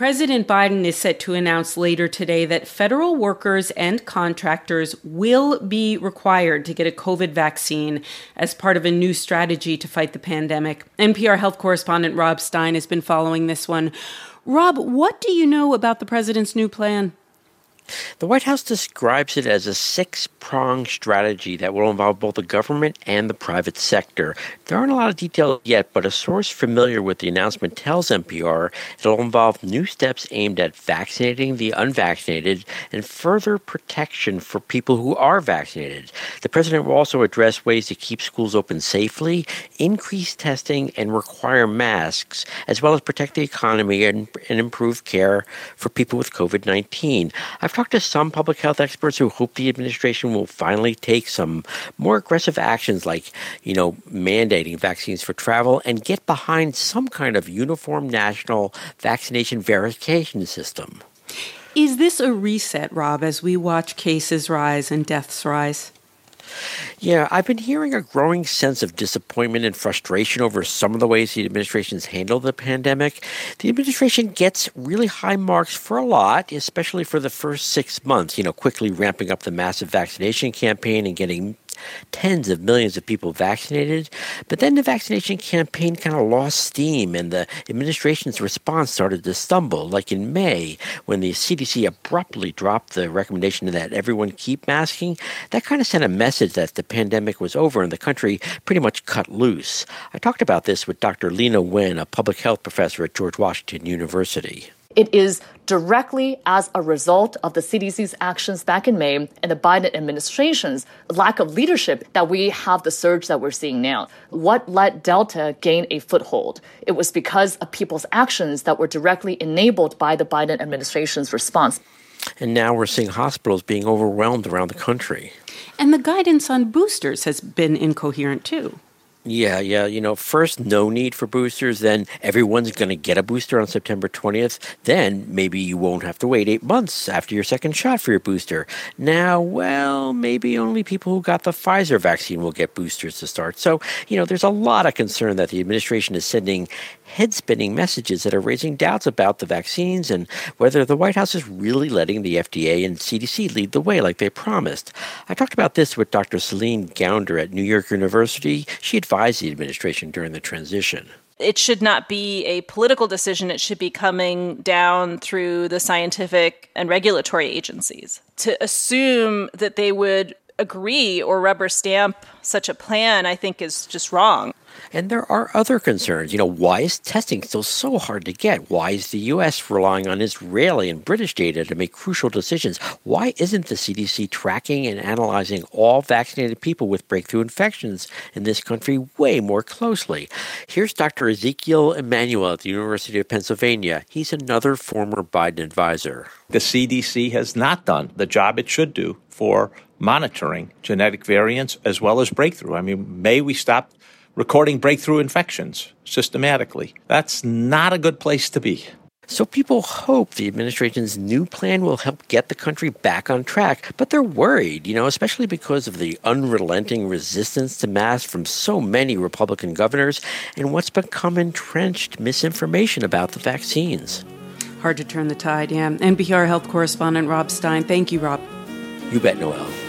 President Biden is set to announce later today that federal workers and contractors will be required to get a COVID vaccine as part of a new strategy to fight the pandemic. NPR health correspondent Rob Stein has been following this one. Rob, what do you know about the president's new plan? The White House describes it as a six-pronged strategy that will involve both the government and the private sector. There aren't a lot of details yet, but a source familiar with the announcement tells NPR it'll involve new steps aimed at vaccinating the unvaccinated and further protection for people who are vaccinated. The president will also address ways to keep schools open safely, increase testing, and require masks, as well as protect the economy and improve care for people with COVID-19. I've talked to some public health experts who hope the administration will finally take some more aggressive actions like, mandating vaccines for travel and get behind some kind of uniform national vaccination verification system. Is this a reset, Rob, as we watch cases rise and deaths rise? Yeah, I've been hearing a growing sense of disappointment and frustration over some of the ways the administration's handled the pandemic. The administration gets really high marks for a lot, especially for the first 6 months, quickly ramping up the massive vaccination campaign and getting tens of millions of people vaccinated. But then the vaccination campaign kind of lost steam and the administration's response started to stumble, like in May when the CDC abruptly dropped the recommendation that everyone keep masking. That kind of sent a message that the pandemic was over and the country pretty much cut loose. I talked about this with Dr. Leana Wen, a public health professor at George Washington University. It is directly as a result of the CDC's actions back in May and the Biden administration's lack of leadership that we have the surge that we're seeing now. What let Delta gain a foothold? It was because of people's actions that were directly enabled by the Biden administration's response. And now we're seeing hospitals being overwhelmed around the country. And the guidance on boosters has been incoherent, too. Yeah. First, no need for boosters. Then everyone's going to get a booster on September 20th. Then maybe you won't have to wait 8 months after your second shot for your booster. Now, maybe only people who got the Pfizer vaccine will get boosters to start. So, there's a lot of concern that the administration is sending head-spinning messages that are raising doubts about the vaccines and whether the White House is really letting the FDA and CDC lead the way like they promised. I talked about this with Dr. Celine Gounder at New York University. She advised the administration during the transition. It should not be a political decision. It should be coming down through the scientific and regulatory agencies. To assume that they would agree or rubber stamp such a plan, I think, is just wrong. And there are other concerns. Why is testing still so hard to get? Why is the U.S. relying on Israeli and British data to make crucial decisions? Why isn't the CDC tracking and analyzing all vaccinated people with breakthrough infections in this country way more closely? Here's Dr. Ezekiel Emanuel at the University of Pennsylvania. He's another former Biden advisor. The CDC has not done the job it should do for monitoring genetic variants as well as breakthrough. May we stop recording breakthrough infections systematically? That's not a good place to be. So people hope the administration's new plan will help get the country back on track, but they're worried, especially because of the unrelenting resistance to masks from so many Republican governors and what's become entrenched misinformation about the vaccines. Hard to turn the tide, yeah. NPR health correspondent Rob Stein. Thank you, Rob. You bet, Noel.